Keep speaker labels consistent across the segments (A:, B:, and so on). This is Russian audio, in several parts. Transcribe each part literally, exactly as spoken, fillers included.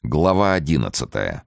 A: Глава одиннадцатая.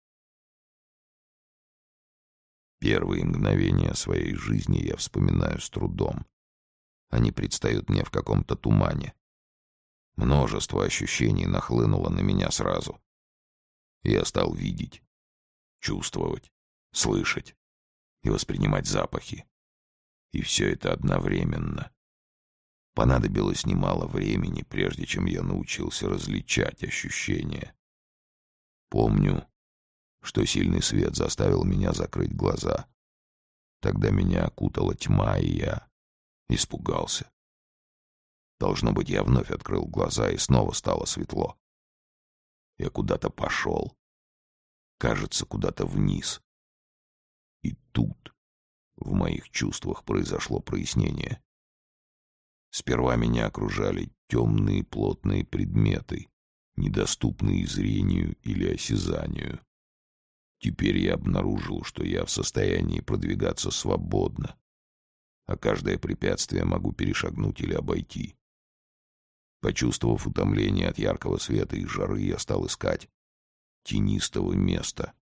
B: Первые мгновения своей жизни я вспоминаю с трудом. Они предстают мне в каком-то тумане. Множество ощущений нахлынуло на меня сразу. Я стал видеть, чувствовать, слышать и воспринимать запахи. И все это одновременно. Понадобилось немало времени, прежде чем я научился различать ощущения. Помню, что сильный свет заставил меня закрыть глаза. Тогда меня окутала тьма, и я испугался. Должно быть, я вновь открыл глаза, и снова стало светло. Я куда-то пошел. Кажется, куда-то вниз. И тут в моих чувствах произошло прояснение. Сперва меня окружали темные плотные предметы, недоступные зрению или осязанию. Теперь я обнаружил, что я в состоянии продвигаться свободно, а каждое препятствие могу перешагнуть или обойти. Почувствовав утомление от яркого света и жары, я стал искать тенистого места.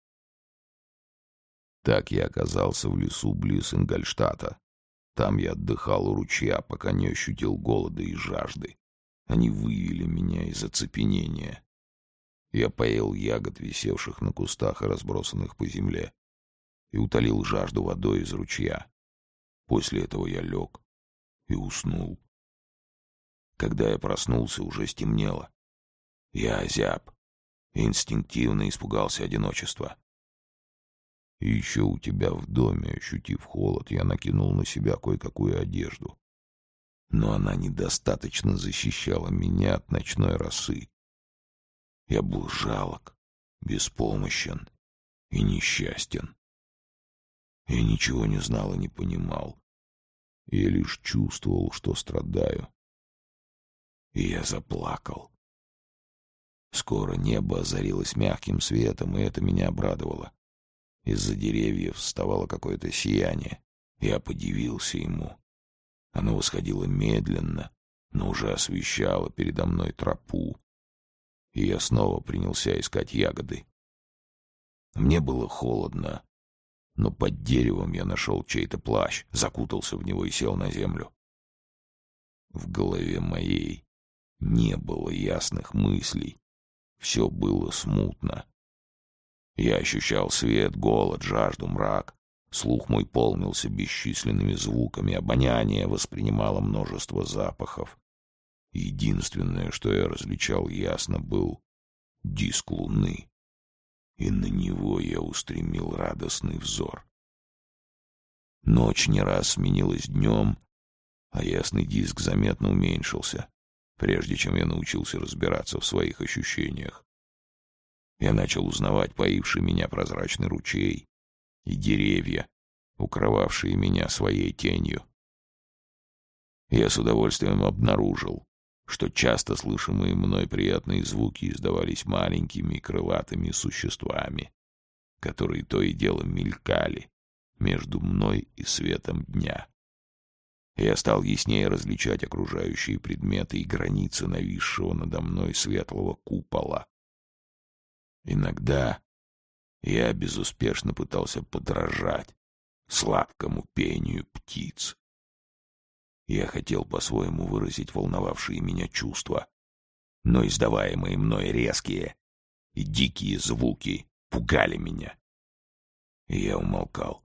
B: Так я оказался в лесу близ Ингольштата. Там я отдыхал у ручья, пока не ощутил голода и жажды. Они вывели меня из оцепенения. Я поел ягод, висевших на кустах и разбросанных по земле, и утолил жажду водой из ручья. После этого я лег и уснул. Когда я проснулся, уже стемнело. Я озяб и инстинктивно испугался одиночества. И еще у тебя в доме, ощутив холод, я накинул на себя кое-какую одежду. Но она недостаточно защищала меня от ночной росы. Я был жалок, беспомощен и несчастен. Я ничего не знал и не понимал. Я лишь чувствовал, что страдаю. И я заплакал. Скоро небо озарилось мягким светом, и это меня обрадовало. Из-за деревьев вставало какое-то сияние. Я подивился ему. Оно восходило медленно, но уже освещало передо мной тропу. И я снова принялся искать ягоды. Мне было холодно, но под деревом я нашел чей-то плащ, закутался в него и сел на землю. В голове моей не было ясных мыслей. Все было смутно. Я ощущал свет, голод, жажду, мрак. Слух мой полнился бесчисленными звуками, обоняние воспринимало множество запахов. Единственное, что я различал ясно, был диск луны, и на него я устремил радостный взор. Ночь не раз сменилась днем, а ясный диск заметно уменьшился, прежде чем я научился разбираться в своих ощущениях. Я начал узнавать поивший меня прозрачный ручей и деревья, укрывавшие меня своей тенью. Я с удовольствием обнаружил, что часто слышимые мной приятные звуки издавались маленькими крылатыми существами, которые то и дело мелькали между мной и светом дня. Я стал яснее различать окружающие предметы и границы нависшего надо мной светлого купола. Иногда я безуспешно пытался подражать сладкому пению птиц. Я хотел по-своему выразить волновавшие меня чувства, но издаваемые мной резкие и дикие звуки пугали меня. И я умолкал.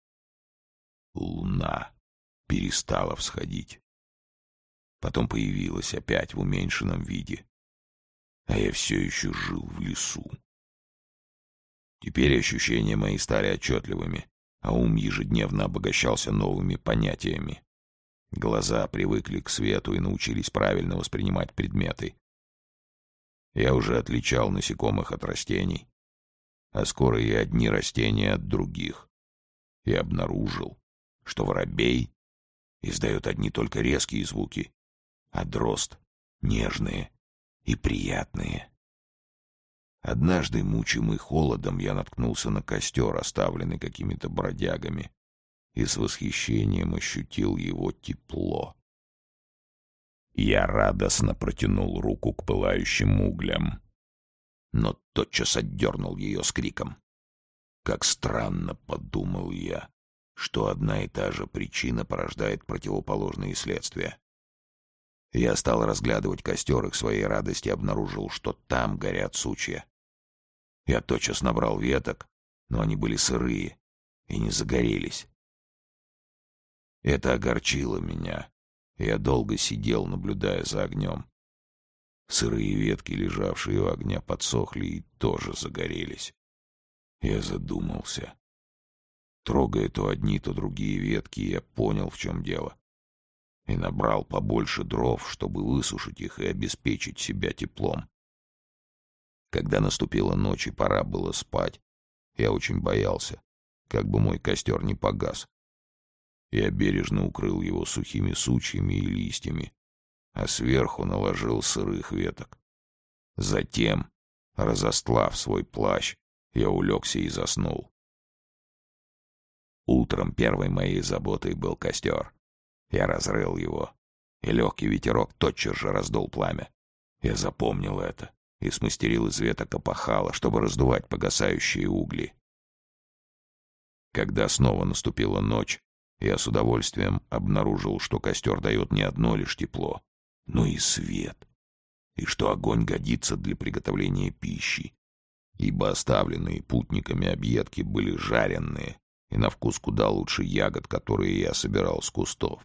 B: Луна перестала всходить. Потом появилась опять в уменьшенном виде, а я все еще жил в лесу. Теперь ощущения мои стали отчетливыми, а ум ежедневно обогащался новыми понятиями. Глаза привыкли к свету и научились правильно воспринимать предметы. Я уже отличал насекомых от растений, а скоро и одни растения от других. И обнаружил, что воробей издает одни только резкие звуки, а дрозд — нежные и приятные. Однажды, мучимый холодом, я наткнулся на костер, оставленный какими-то бродягами, и с восхищением ощутил его тепло. Я радостно протянул руку к пылающим углям. но тотчас отдернул ее с криком. Как странно, подумал я, что одна и та же причина порождает противоположные следствия. Я стал разглядывать костер и к своей радости обнаружил, что там горят сучья. Я тотчас набрал веток, но они были сырые и не загорелись. Это огорчило меня. Я долго сидел, наблюдая за огнем. Сырые ветки, лежавшие у огня, подсохли и тоже загорелись. Я задумался. Трогая то одни, то другие ветки, я понял, в чем дело. И набрал побольше дров, чтобы высушить их и обеспечить себя теплом. Когда наступила ночь и пора было спать, я очень боялся, как бы мой костер не погас. Я бережно укрыл его сухими сучьями и листьями, а сверху наложил сырых веток. Затем, разостлав свой плащ, я улегся и заснул. Утром первой моей заботой был костер. Я разрыл его, и легкий ветерок тотчас же раздул пламя. Я запомнил это и смастерил из веток опахало, чтобы раздувать погасающие угли. Когда снова наступила ночь, я с удовольствием обнаружил, что костер дает не одно лишь тепло, но и свет, и что огонь годится для приготовления пищи, ибо оставленные путниками объедки были жареные и на вкус куда лучше ягод, которые я собирал с кустов.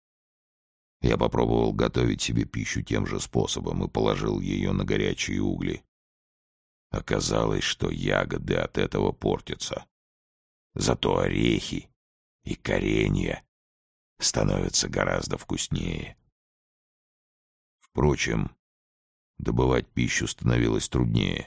B: Я попробовал готовить себе пищу тем же способом и положил ее на горячие угли. Оказалось, что ягоды от этого портятся. Зато орехи и коренья становятся гораздо вкуснее. Впрочем, добывать пищу становилось труднее.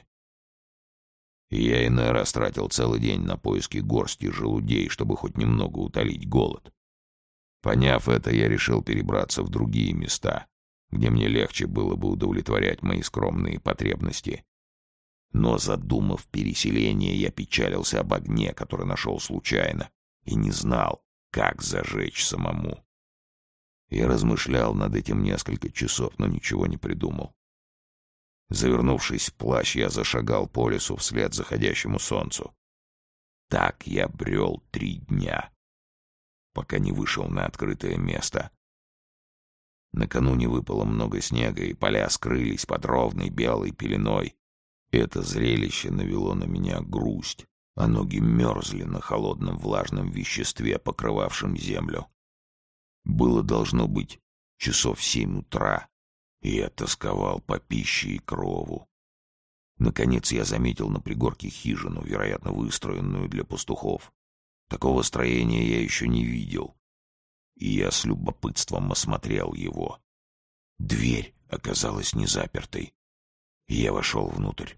B: И я иной раз тратил целый день на поиски горсти желудей, чтобы хоть немного утолить голод. Поняв это, я решил перебраться в другие места, где мне легче было бы удовлетворять мои скромные потребности. Но, задумав переселение, я печалился об огне, который нашел случайно, и не знал, как зажечь самому. Я размышлял над этим несколько часов, но ничего не придумал. Завернувшись в плащ, я зашагал по лесу вслед заходящему солнцу. Так я брел три дня, пока не вышел на открытое место. Накануне выпало много снега, и поля скрылись под ровной белой пеленой. Это зрелище навело на меня грусть, а ноги мерзли на холодном влажном веществе, покрывавшем землю. Было, должно быть, часов семь утра, и я тосковал по пище и крову. Наконец я заметил на пригорке хижину, вероятно, выстроенную для пастухов. Такого строения я еще не видел, и я с любопытством осмотрел его. Дверь оказалась незапертой, и я вошел внутрь.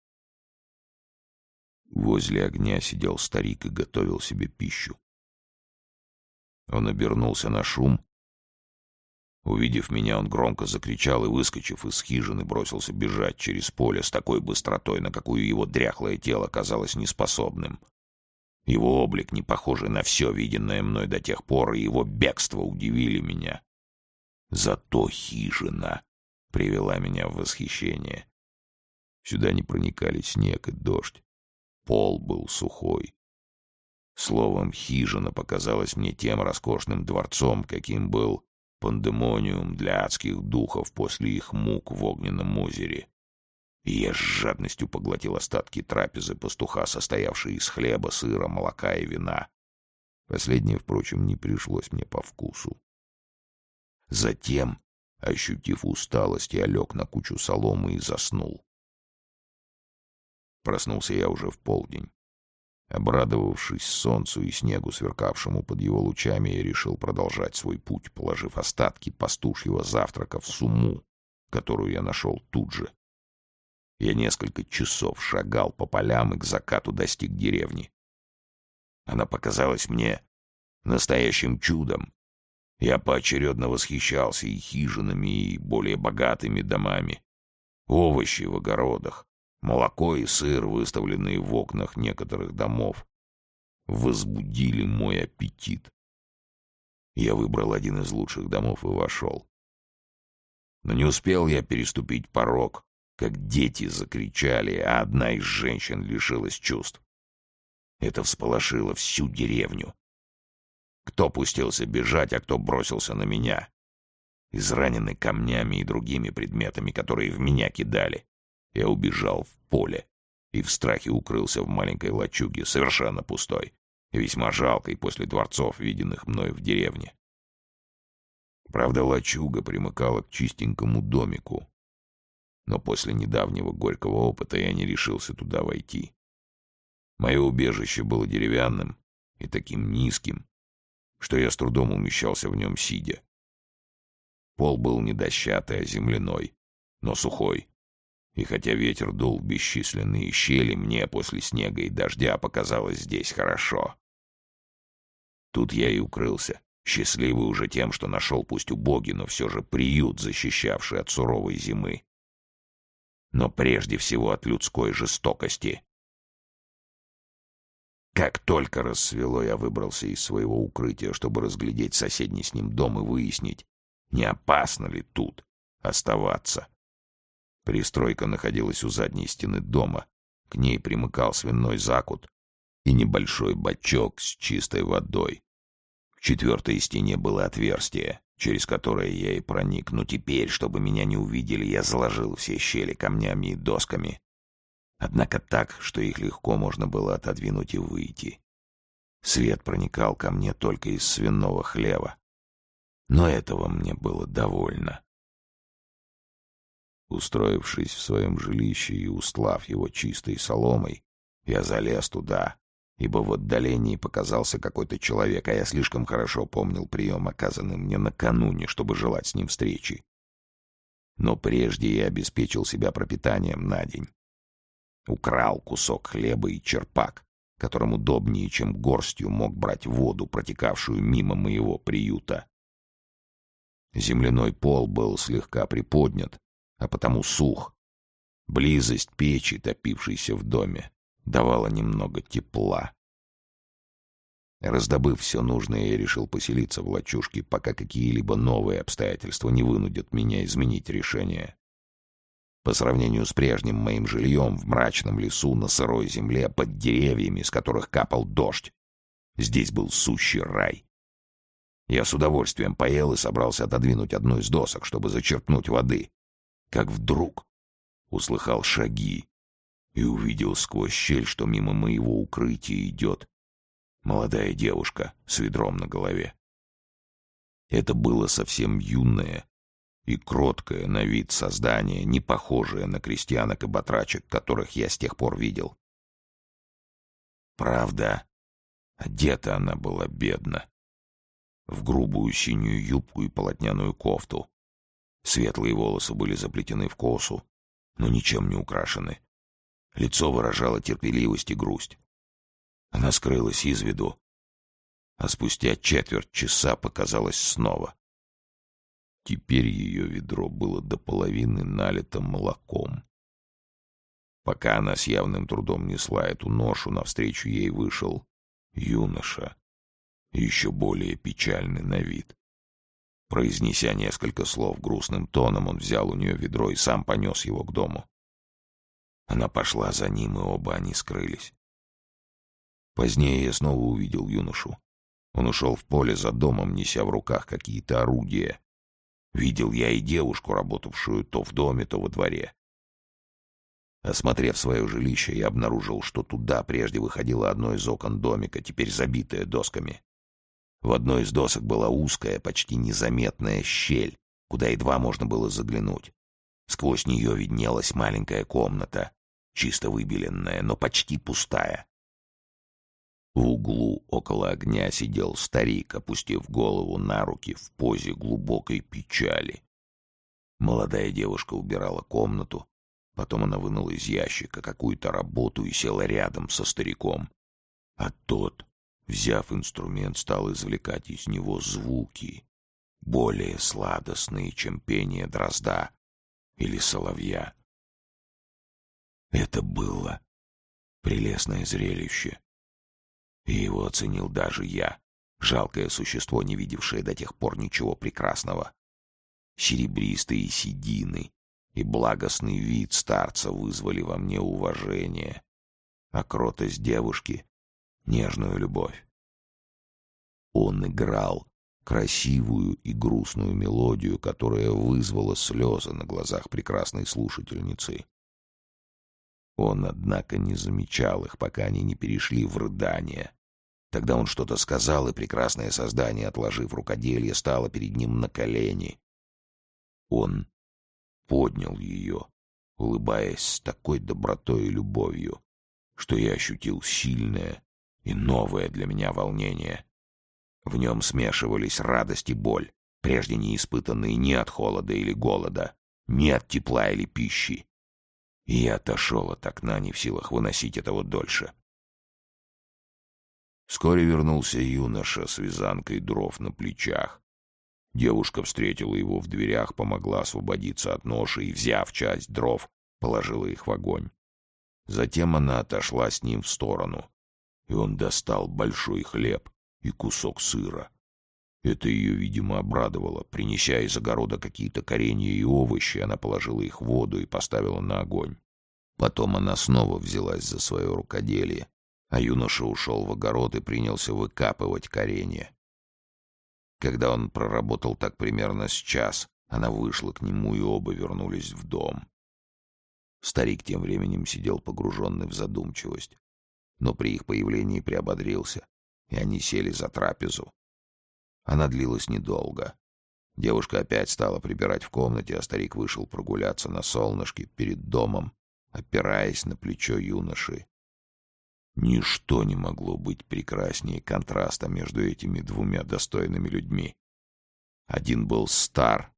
B: Возле огня сидел старик и готовил себе пищу. Он обернулся на шум. Увидев меня, он громко закричал и, выскочив из хижины, бросился бежать через поле с такой быстротой, на какую его дряхлое тело казалось неспособным. Его облик, не похожий на все виденное мной до тех пор, и его бегство удивили меня. Зато хижина привела меня в восхищение. Сюда не проникали снег и дождь. Пол был сухой. Словом, хижина показалась мне тем роскошным дворцом, каким был пандемониум для адских духов после их мук в огненном озере. И я с жадностью поглотил остатки трапезы пастуха, состоявшей из хлеба, сыра, молока и вина. Последнее, впрочем, не пришлось мне по вкусу. Затем, ощутив усталость, я лег на кучу соломы и заснул. Проснулся я уже в полдень. Обрадовавшись солнцу и снегу, сверкавшему под его лучами, я решил продолжать свой путь, положив остатки пастушьего завтрака в сумму, которую я нашел тут же. Я несколько часов шагал по полям и к закату достиг деревни. Она показалась мне настоящим чудом. Я поочередно восхищался и хижинами, и более богатыми домами. Овощи в огородах, молоко и сыр, выставленные в окнах некоторых домов, возбудили мой аппетит. Я выбрал один из лучших домов и вошел. Но не успел я переступить порог, как дети закричали, а одна из женщин лишилась чувств. Это всполошило всю деревню. Кто пустился бежать, а кто бросился на меня. Израненный камнями и другими предметами, которые в меня кидали, я убежал в поле и в страхе укрылся в маленькой лачуге, совершенно пустой и весьма жалкой после дворцов, виденных мною в деревне. Правда, лачуга примыкала к чистенькому домику, но после недавнего горького опыта я не решился туда войти. Мое убежище было деревянным и таким низким, что я с трудом умещался в нем сидя. Пол был не дощатый, а земляной, но сухой, и хотя ветер дул в бесчисленные щели, мне после снега и дождя показалось здесь хорошо. Тут я и укрылся, счастливый уже тем, что нашел пусть убогий, но все же приют, защищавший от суровой зимы. Но прежде всего от людской жестокости. Как только рассвело, я выбрался из своего укрытия, чтобы разглядеть соседний с ним дом и выяснить, не опасно ли тут оставаться. Пристройка находилась у задней стены дома, к ней примыкал свиной закут и небольшой бачок с чистой водой. В четвертой стене было отверстие, через которое я и проник, но теперь, чтобы меня не увидели, я заложил все щели камнями и досками. Однако так, что их легко можно было отодвинуть и выйти. Свет проникал ко мне только из свиного хлева. Но этого мне было довольно. Устроившись в своем жилище и устлав его чистой соломой, я залез туда, ибо в отдалении показался какой-то человек, а я слишком хорошо помнил прием, оказанный мне накануне, чтобы желать с ним встречи. Но прежде я обеспечил себя пропитанием на день. Украл кусок хлеба и черпак, которым удобнее, чем горстью, мог брать воду, протекавшую мимо моего приюта. Земляной пол был слегка приподнят, а потому сух. Близость печи, топившейся в доме, давала немного тепла. Раздобыв все нужное, я решил поселиться в лачужке, пока какие-либо новые обстоятельства не вынудят меня изменить решение. По сравнению с прежним моим жильем в мрачном лесу на сырой земле под деревьями, с которых капал дождь, здесь был сущий рай. Я с удовольствием поел и собрался отодвинуть одну из досок, чтобы зачерпнуть воды, как вдруг услыхал шаги и увидел сквозь щель, что мимо моего укрытия идет молодая девушка с ведром на голове. Это было совсем юное и кроткое на вид создание, не похожее на крестьянок и батрачек, которых я с тех пор видел. Правда, одета она была бедно, в грубую синюю юбку и полотняную кофту. Светлые волосы были заплетены в косу, но ничем не украшены. Лицо выражало терпеливость и грусть. Она скрылась из виду, а спустя четверть часа показалась снова. Теперь ее ведро было до половины налито молоком. Пока она с явным трудом несла эту ношу, навстречу ей вышел юноша, еще более печальный на вид. Произнеся несколько слов грустным тоном, он взял у нее ведро и сам понес его к дому. Она пошла за ним, и оба они скрылись. Позднее я снова увидел юношу. Он ушел в поле за домом, неся в руках какие-то орудия. Видел я и девушку, работавшую то в доме, то во дворе. Осмотрев свое жилище, я обнаружил, что туда прежде выходило одно из окон домика, теперь забитое досками. В одной из досок была узкая, почти незаметная щель, куда едва можно было заглянуть. Сквозь нее виднелась маленькая комната, чисто выбеленная, но почти пустая. В углу около огня сидел старик, опустив голову на руки в позе глубокой печали. Молодая девушка убирала комнату, потом она вынула из ящика какую-то работу и села рядом со стариком. А тот, взяв инструмент, стал извлекать из него звуки, более сладостные, чем пение дрозда или соловья. Это было прелестное зрелище, и его оценил даже я, жалкое существо, не видевшее до тех пор ничего прекрасного. Серебристые седины, и благостный вид старца вызвали во мне уважение, а кротость девушки — нежную любовь. Он играл красивую и грустную мелодию, которая вызвала слезы на глазах прекрасной слушательницы. Он, однако, не замечал их, пока они не перешли в рыдание. Тогда он что-то сказал, и прекрасное создание, отложив рукоделье, стало перед ним на колени. Он поднял ее, улыбаясь с такой добротой и любовью, что я ощутил сильное и новое для меня волнение. В нем смешивались радость и боль, прежде не испытанные ни от холода или голода, ни от тепла или пищи. И я отошел от окна, не в силах выносить этого дольше. Вскоре вернулся юноша с вязанкой дров на плечах. Девушка встретила его в дверях, помогла освободиться от ноши и, взяв часть дров, положила их в огонь. Затем она отошла с ним в сторону, и он достал большой хлеб и кусок сыра. Это ее, видимо, обрадовало. Принеся из огорода какие-то коренья и овощи, она положила их в воду и поставила на огонь. Потом она снова взялась за свое рукоделие, а юноша ушел в огород и принялся выкапывать коренья. Когда он проработал так примерно с час, она вышла к нему, и оба вернулись в дом. Старик тем временем сидел погруженный в задумчивость, но при их появлении приободрился, и они сели за трапезу. Она длилась недолго. Девушка опять стала прибирать в комнате, а старик вышел прогуляться на солнышке перед домом, опираясь на плечо юноши. Ничто не могло быть прекраснее контраста между этими двумя достойными людьми. Один был стар,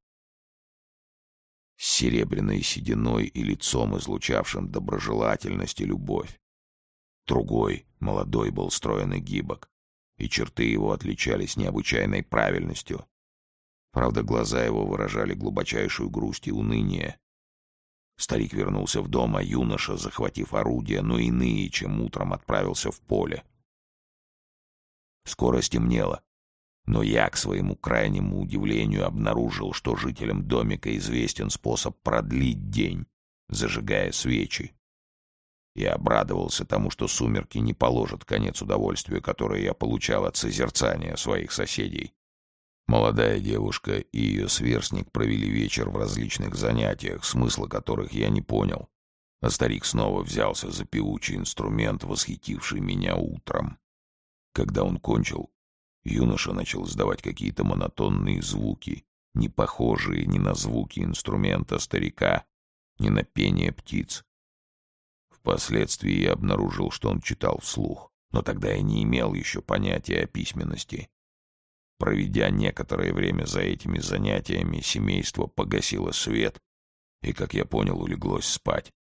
B: с серебряной сединой и лицом, излучавшим доброжелательность и любовь. Другой, молодой, был строен и гибок, и черты его отличались необычайной правильностью. Правда, глаза его выражали глубочайшую грусть и уныние. Старик вернулся в дом, а юноша, захватив орудия, но иные, чем утром, отправился в поле. Скоро стемнело, но я, к своему крайнему удивлению, обнаружил, что жителям домика известен способ продлить день, зажигая свечи. Я обрадовался тому, что сумерки не положат конец удовольствию, которое я получал от созерцания своих соседей. Молодая девушка и ее сверстник провели вечер в различных занятиях, смысла которых я не понял, а старик снова взялся за певучий инструмент, восхитивший меня утром. Когда он кончил, юноша начал издавать какие-то монотонные звуки, не похожие ни на звуки инструмента старика, ни на пение птиц. Впоследствии я обнаружил, что он читал вслух, но тогда я не имел еще понятия о письменности. Проведя некоторое время за этими занятиями, семейство погасило свет и, как я понял, улеглось спать.